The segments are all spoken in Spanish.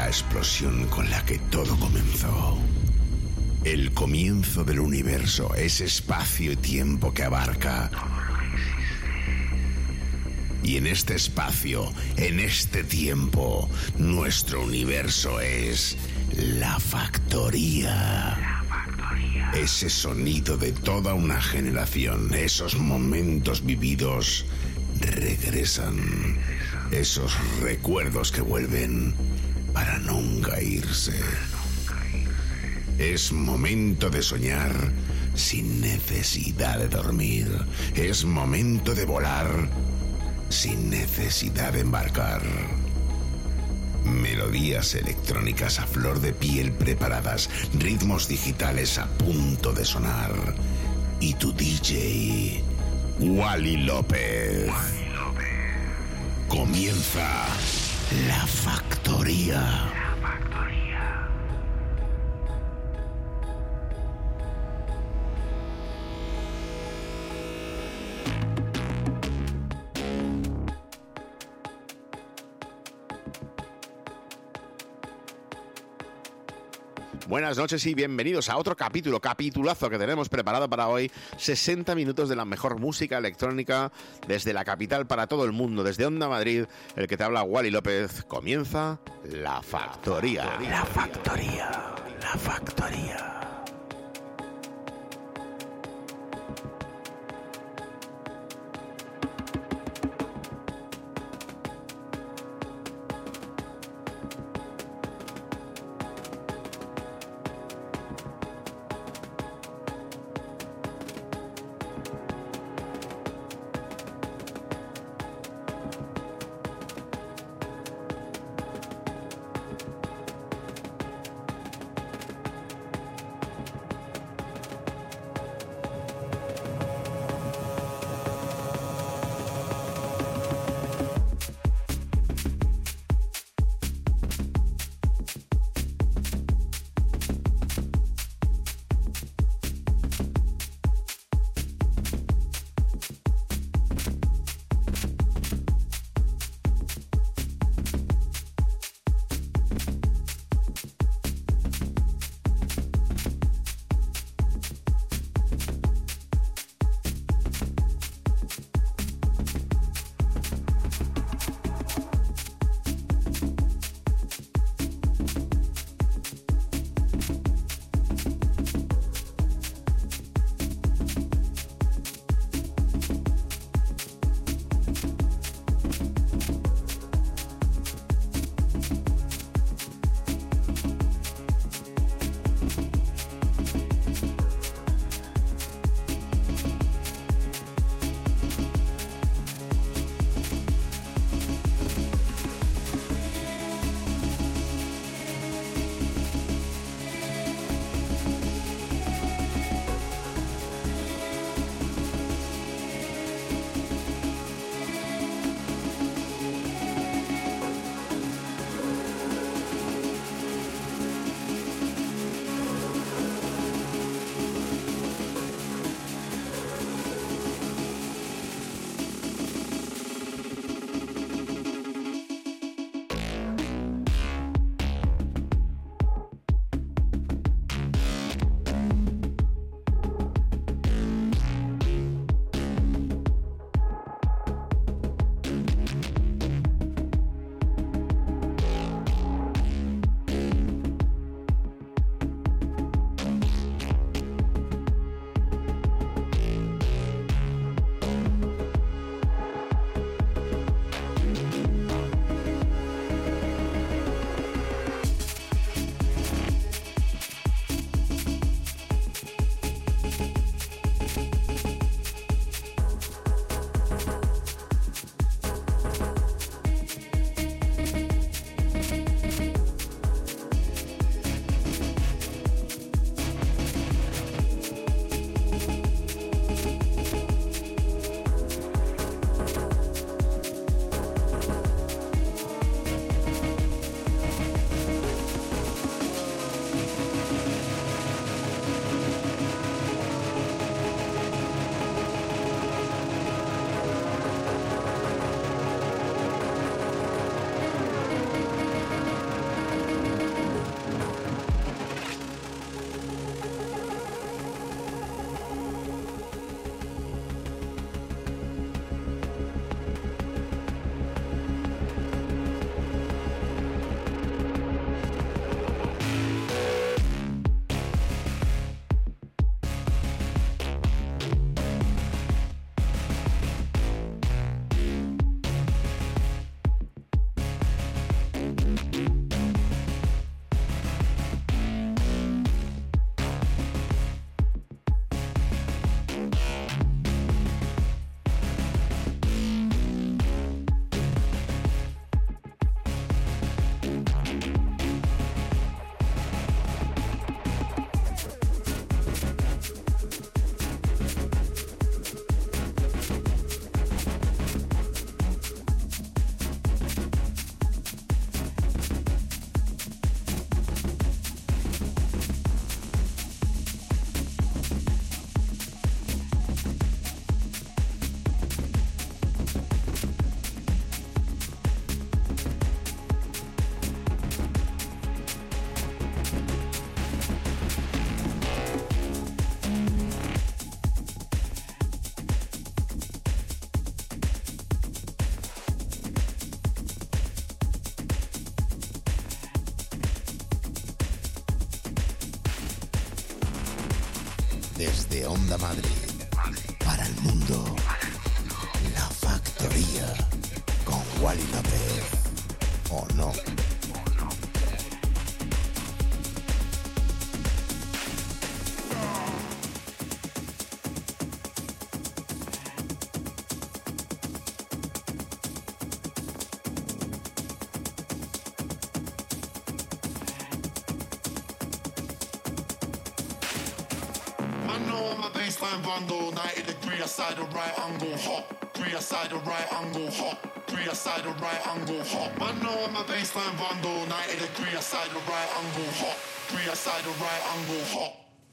la explosión con la que todo comenzó. El comienzo del universo, ese espacio y tiempo que abarca. Y en este espacio, en este tiempo, nuestro universo es la factoría. Ese sonido de toda una generación, esos momentos vividos regresan. Esos recuerdos que vuelven para nunca irse. Es momento de soñar sin necesidad de dormir. Es momento de volar sin necesidad de embarcar. Melodías electrónicas a flor de piel preparadas, ritmos digitales a punto de sonar. Y tu DJ, Wally López. Comienza La Factoría. Buenas noches y bienvenidos a otro capitulazo que tenemos preparado para hoy. 60 minutos de la mejor música electrónica desde la capital para todo el mundo, desde Onda Madrid, el que te habla Wally López. Comienza La Factoría. La Factoría. La Factoría. Desde Onda Madrid, para el mundo, La Factoría, con Wally López, ¿o no? Rondo, 90 degree outside the right angle, hot. 3 outside the right angle, hot. 3 outside the right angle, hot. Man, know I'm a baseline Rondo, 90 degree outside the right angle, hot. 3 outside the right angle, hot.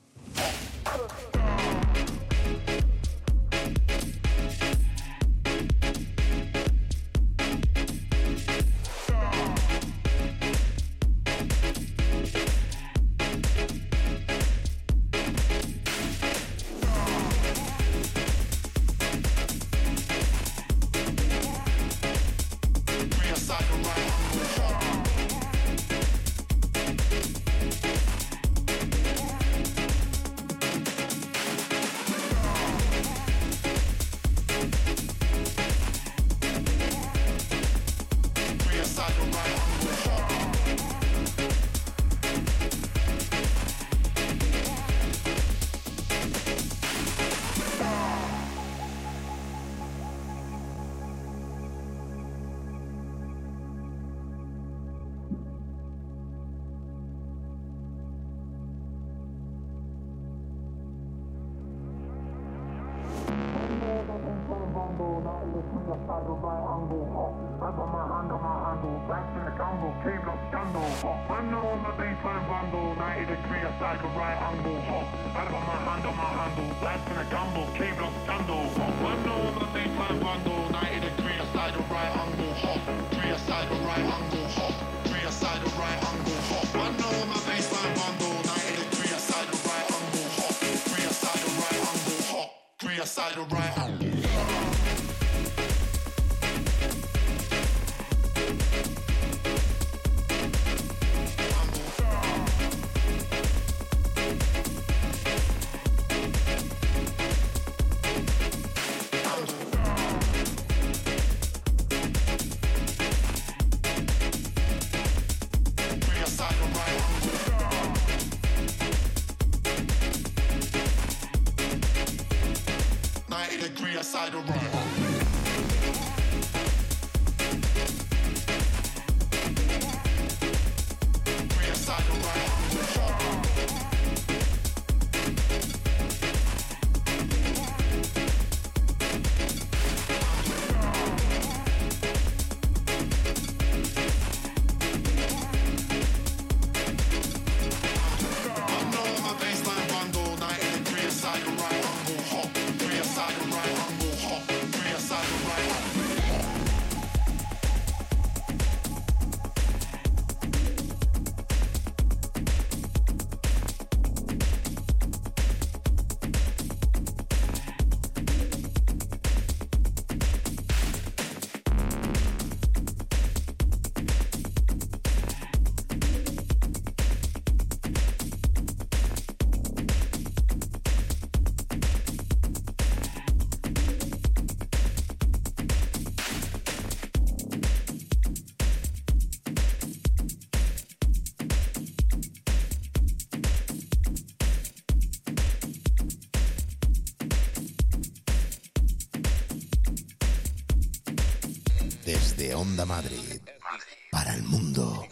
Desde Onda Madrid, para el mundo,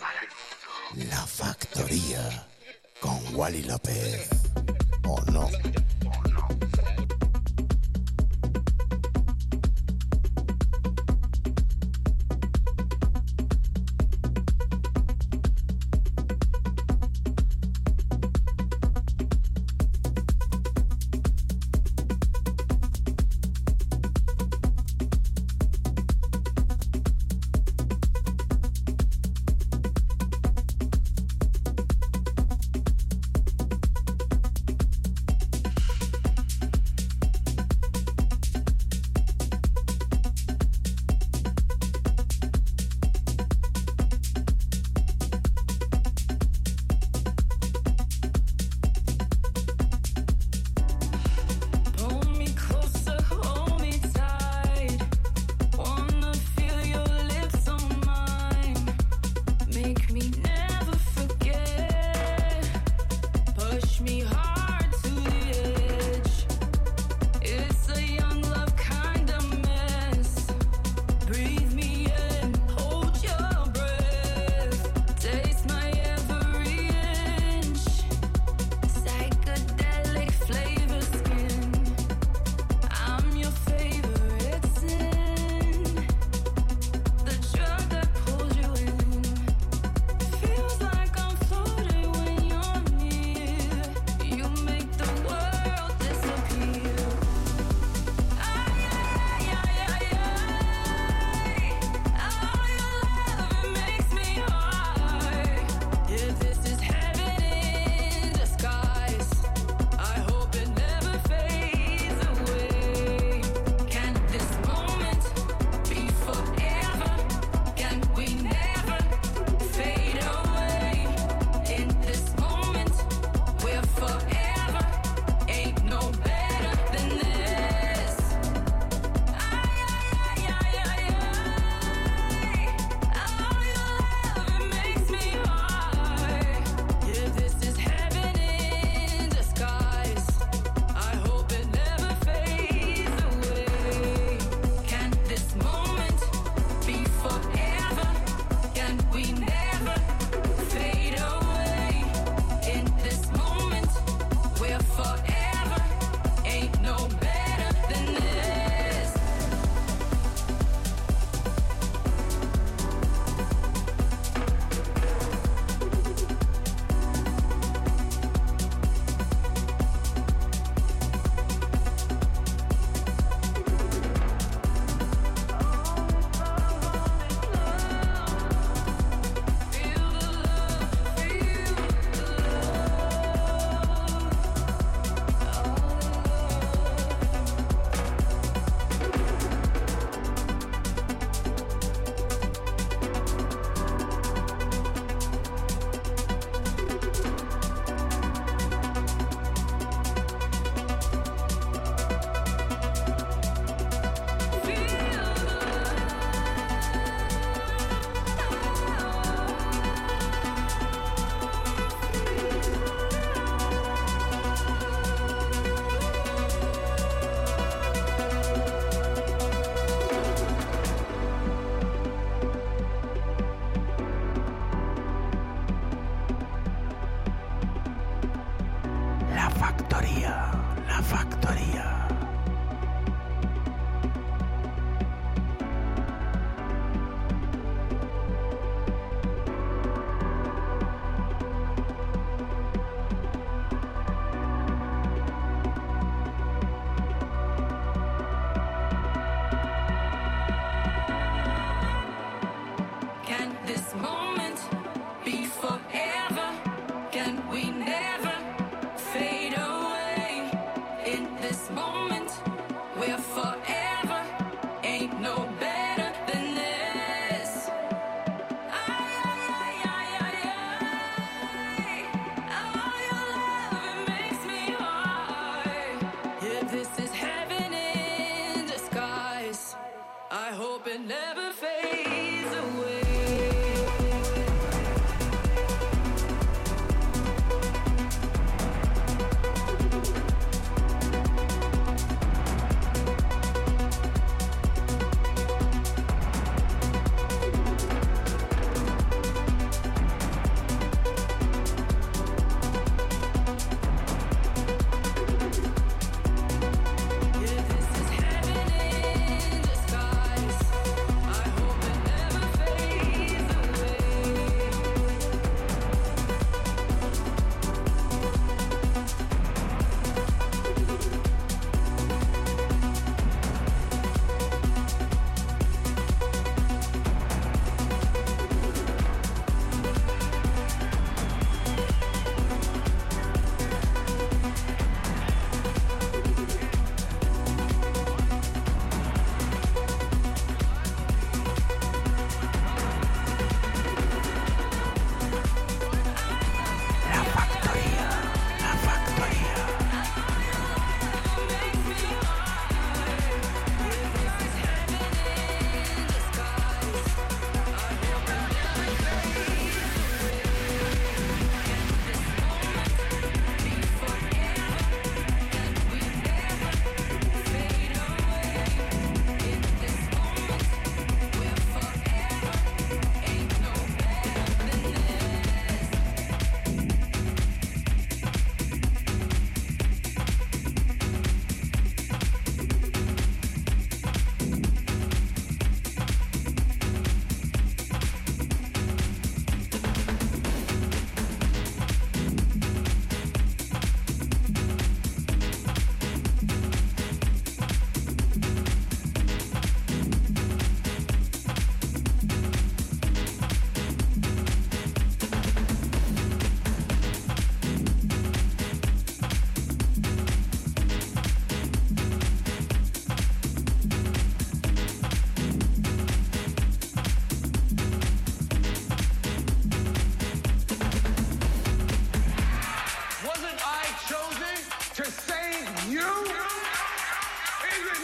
La Factoría, con Wally López, ¿o no?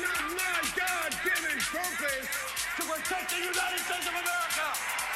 my God-given purpose to protect the United States of America.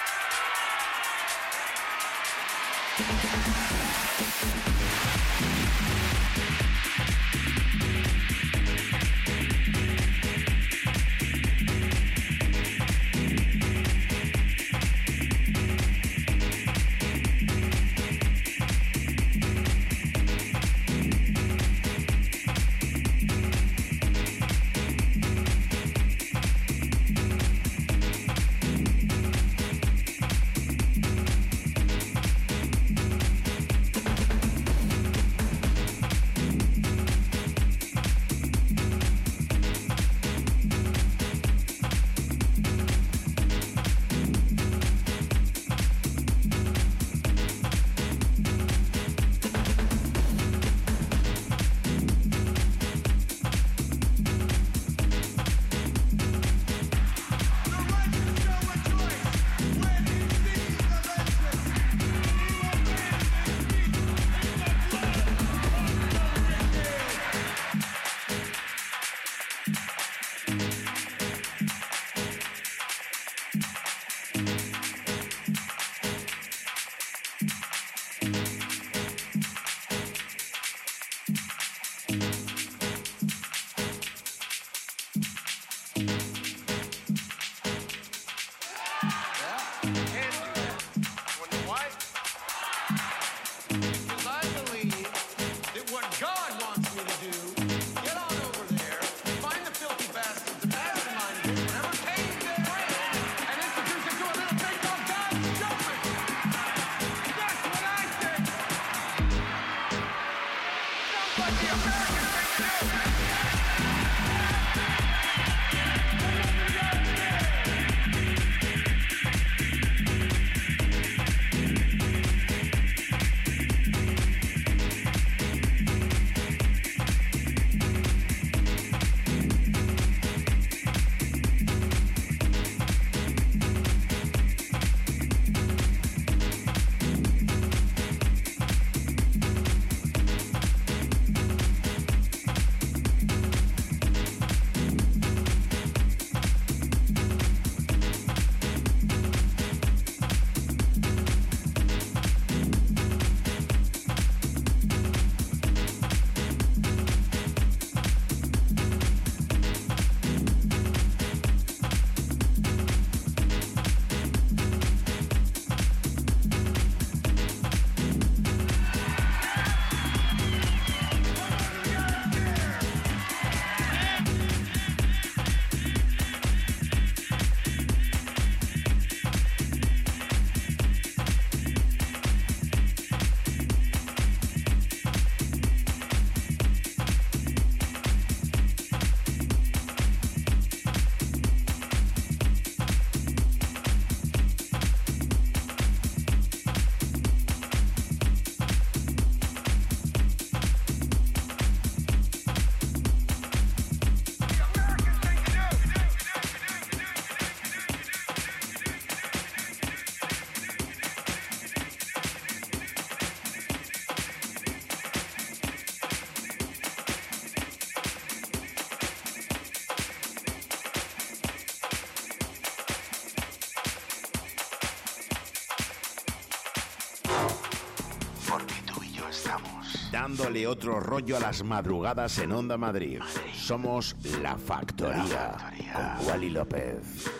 Dándole otro rollo a las madrugadas en Onda Madrid. Somos La Factoría, con Wally López.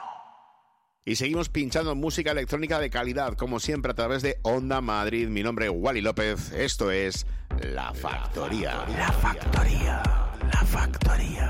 Y seguimos pinchando música electrónica de calidad, como siempre, a través de Onda Madrid. Mi nombre es Wally López. Esto es La Factoría. La Factoría. La Factoría.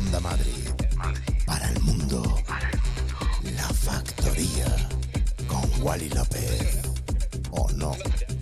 Onda Madrid. Para el mundo. La Factoría. Con Wally López. ¿O no?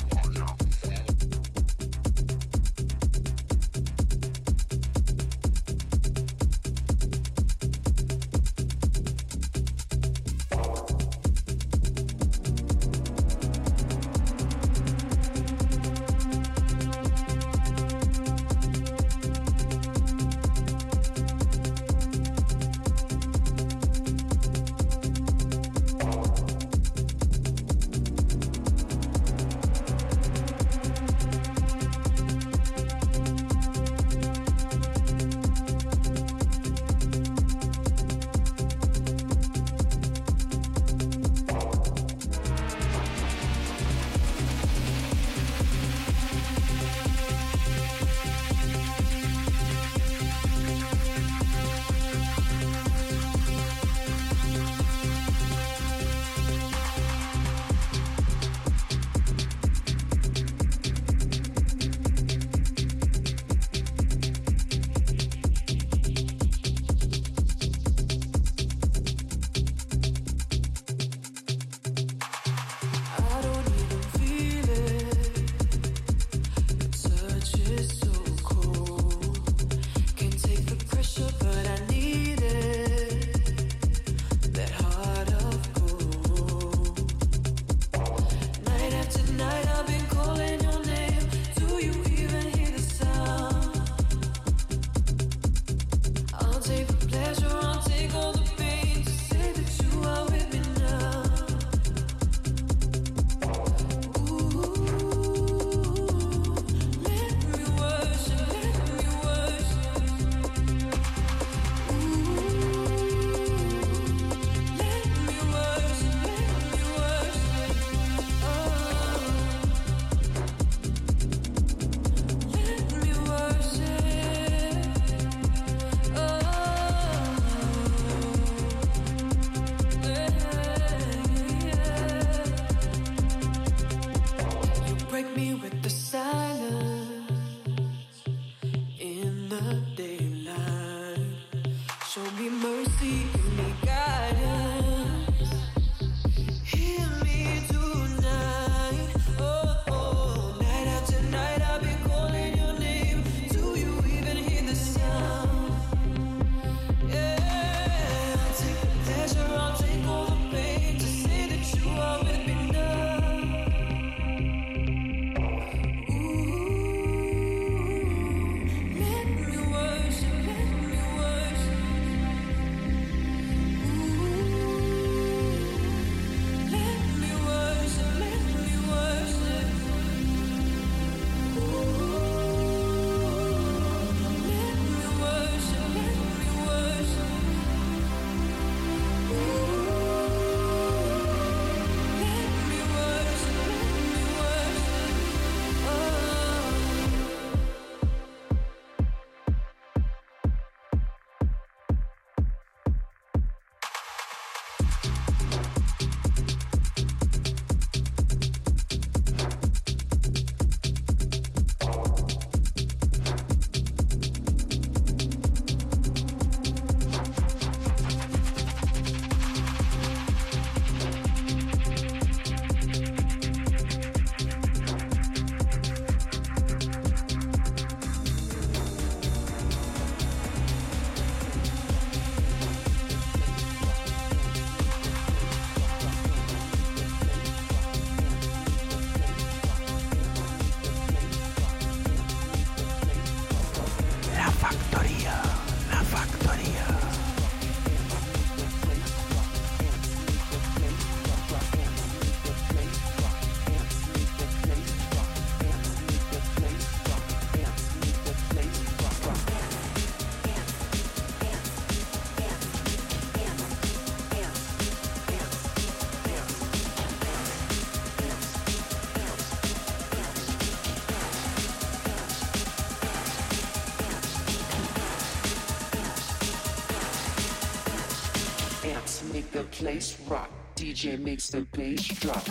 Make the place rock. DJ makes the bass drop.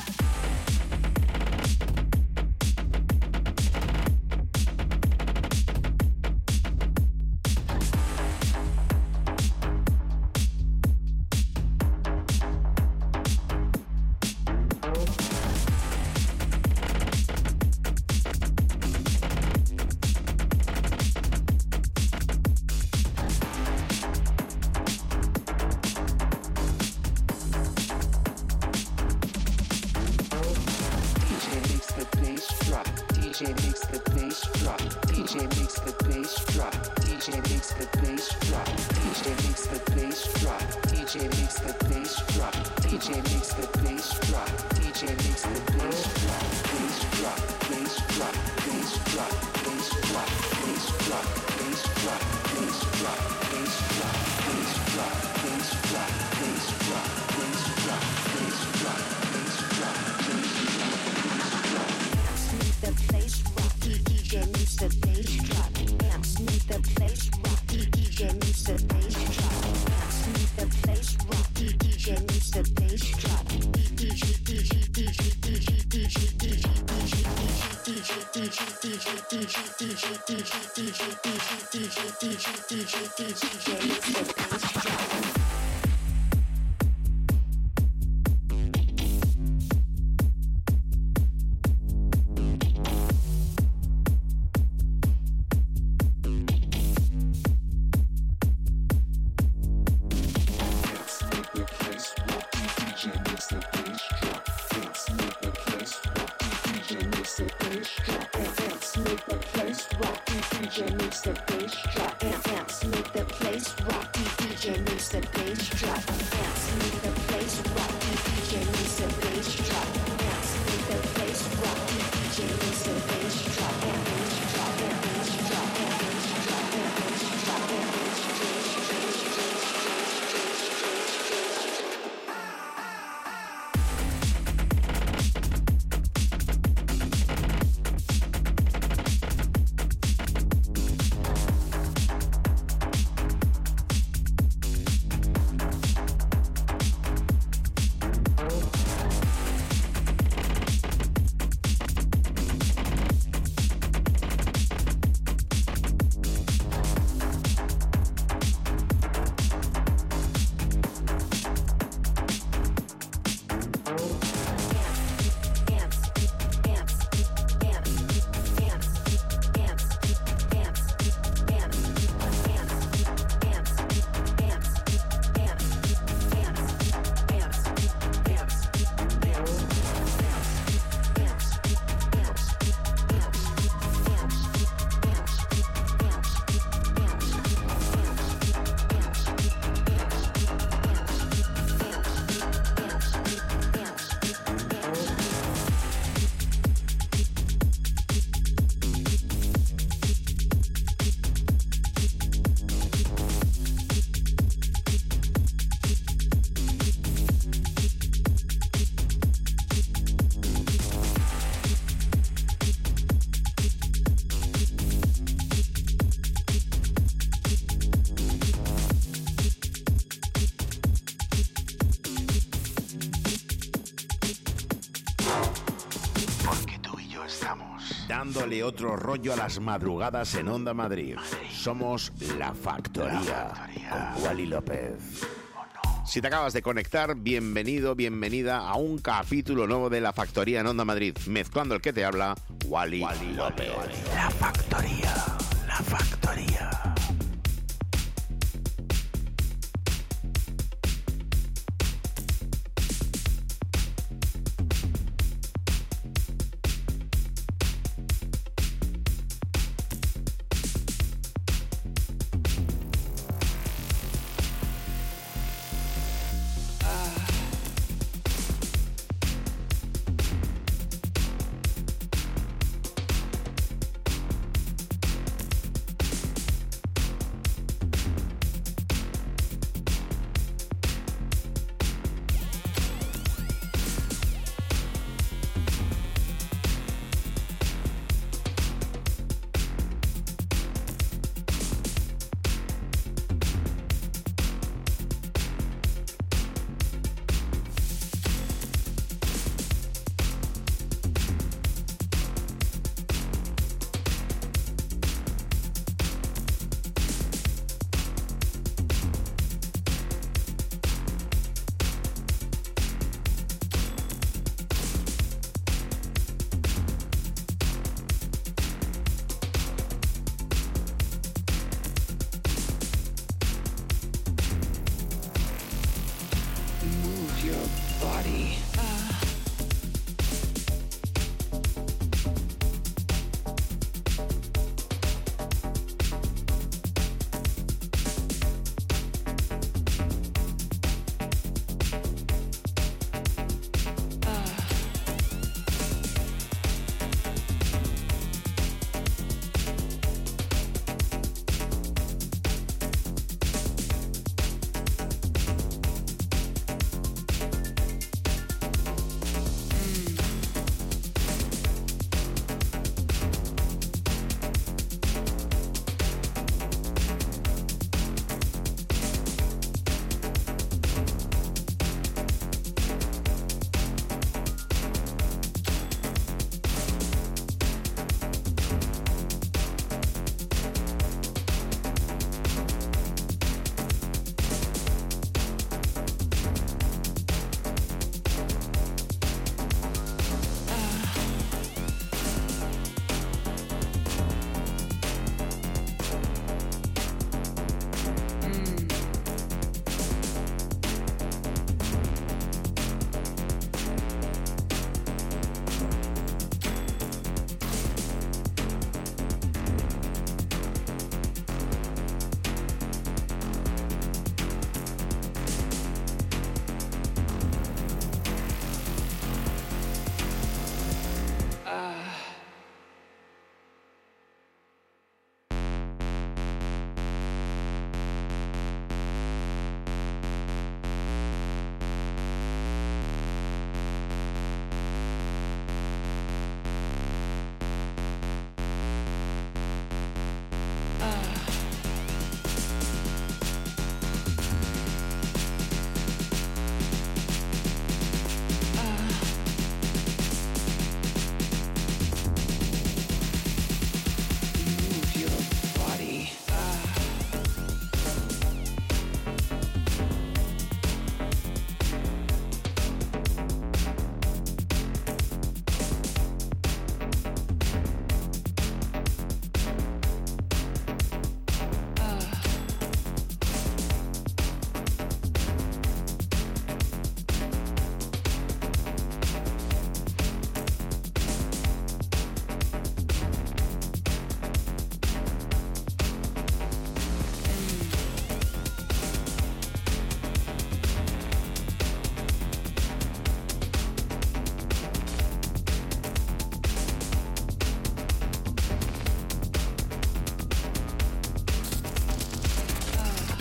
DJ makes the bass drop. DJ makes the bass drop. DJ makes the bass drop. DJ makes the bass drop. DJ makes the bass drop. DJ makes the bass drop. DJ makes the bass drop. Bass drop. Bass drop. Bass drop. Bass drop. Bass drop. Bass drop. Bass drop. Bass drop. Bass drop. Bass drop. Bass drop. Bass drop. Bass drop. Bass drop. The place rock, DJ makes the bass drop. Amps make the place rock, DJ makes the bass drop. Amps make the place rock, DJ makes the bass drop. Dándole otro rollo a las madrugadas en Onda Madrid. Somos La Factoría, con Wally López. Si te acabas de conectar, bienvenido, bienvenida a un capítulo nuevo de La Factoría en Onda Madrid. Mezclando el que te habla, Wally López. La Factoría, La Factoría.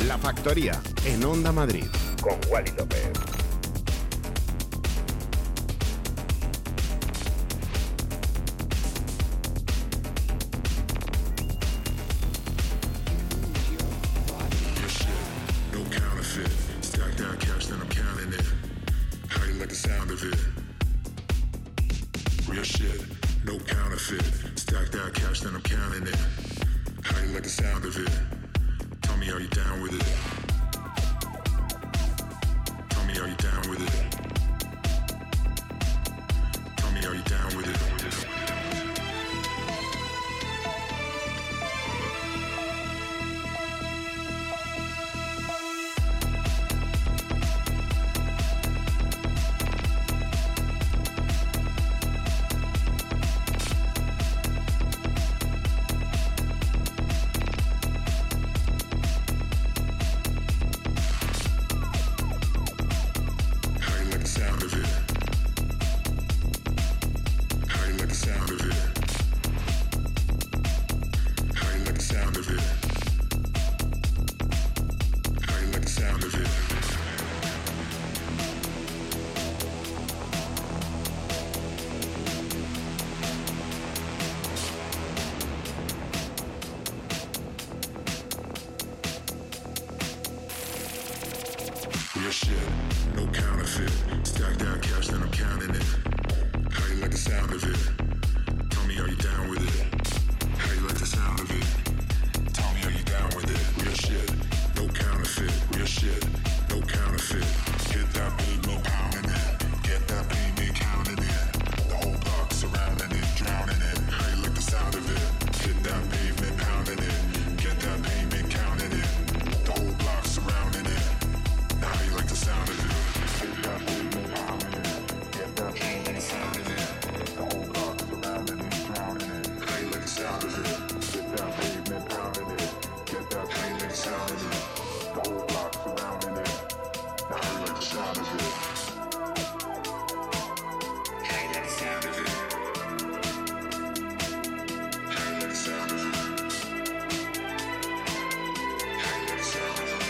La Factoría, en Onda Madrid. Con Wally López. Real shit, no counterfeit. Stack that cash, then I'm counting it. How you like the sound of it? Tell me, are you down with it? How you like the sound of it? Tell me, are you down with it? Real shit, no counterfeit. Real shit, no counterfeit. Get that pavement pounding it. Get that pavement counting it. The whole block surrounding it, drowning it. How you like the sound of it? Get that pavement pounding it. Get that pavement counting it. The whole block surrounding it. Now how you like the sound of it? Get that pavement pounding it. Get that pavement sounding it. The whole block surrounding it, drowning it. How you like the sound of it? Get that pavement pounding it. Get that pavement sounding it. The whole block surrounding it. Now how you like the sound of it? How you like the sound of it? How you like the sound of it? How you like the sound of it?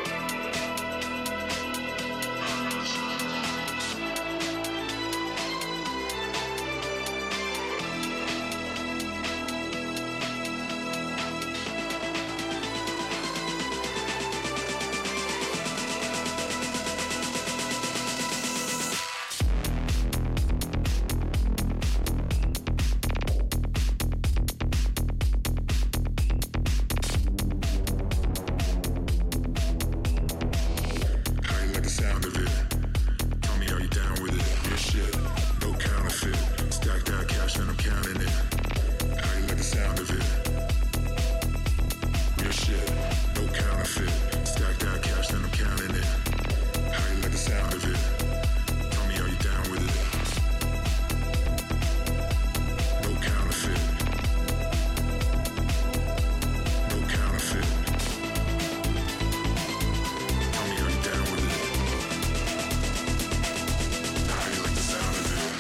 How you like the sound of it? Tell me, are you down with it? Real shit, no counterfeit. Stack that cash, then I'm counting it. How you like the sound of it? Real shit, no counterfeit. Stack that cash, then I'm counting it. How you like the sound of it? Tell me, are you down with it? No counterfeit. No counterfeit. Tell me, are you down with it? How you like the sound of it?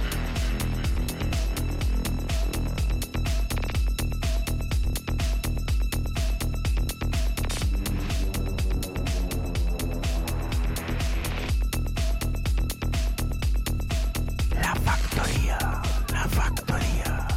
La Factoría, La Factoría.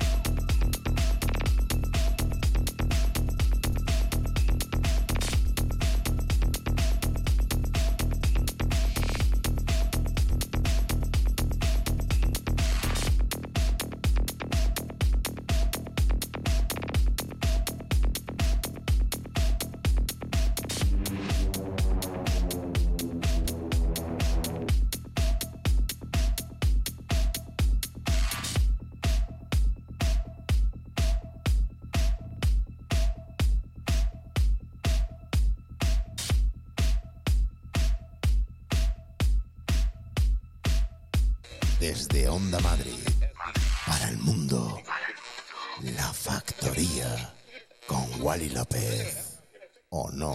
Desde Onda Madrid, para el mundo, La Factoría, con Wally López. ¿O no?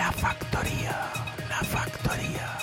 La factoría, la factoría.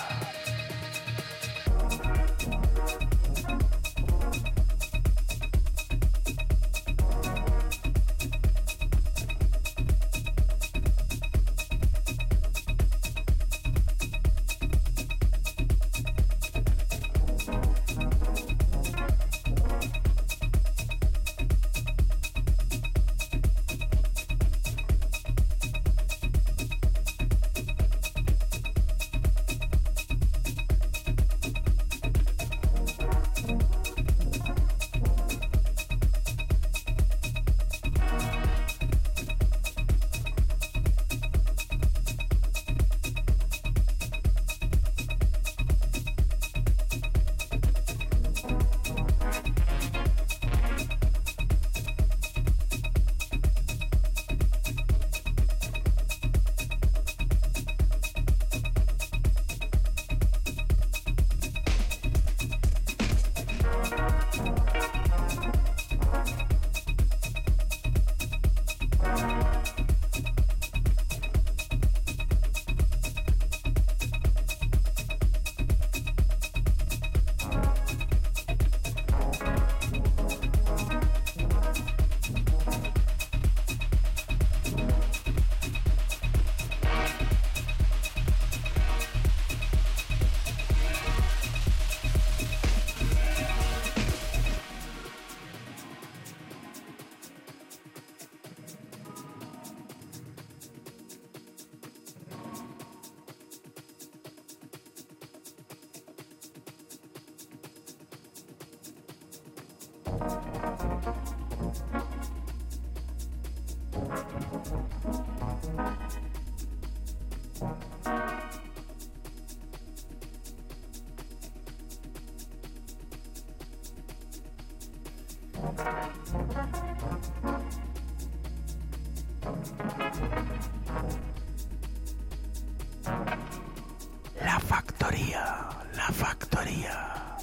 La factoría, la factoría.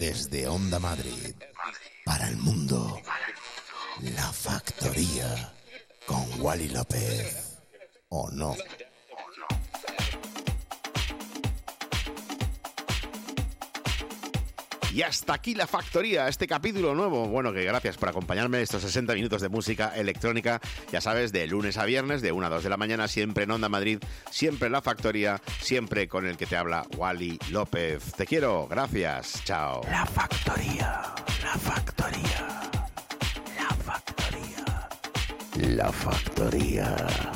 Desde Onda Madrid, para el mundo, La Factoría, con Wally López, ¿o no? Y hasta aquí La Factoría, este capítulo nuevo. Bueno, que gracias por acompañarme en estos 60 minutos de música electrónica. Ya sabes, de lunes a viernes, de 1 a 2 de la mañana, siempre en Onda Madrid, siempre en La Factoría, siempre con el que te habla Wally López. Te quiero, gracias, chao. La Factoría, La Factoría, La Factoría, La Factoría.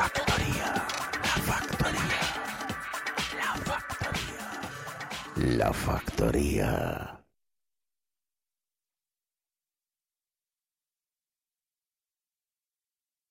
factoría, la factoría, la factoría, la factoría.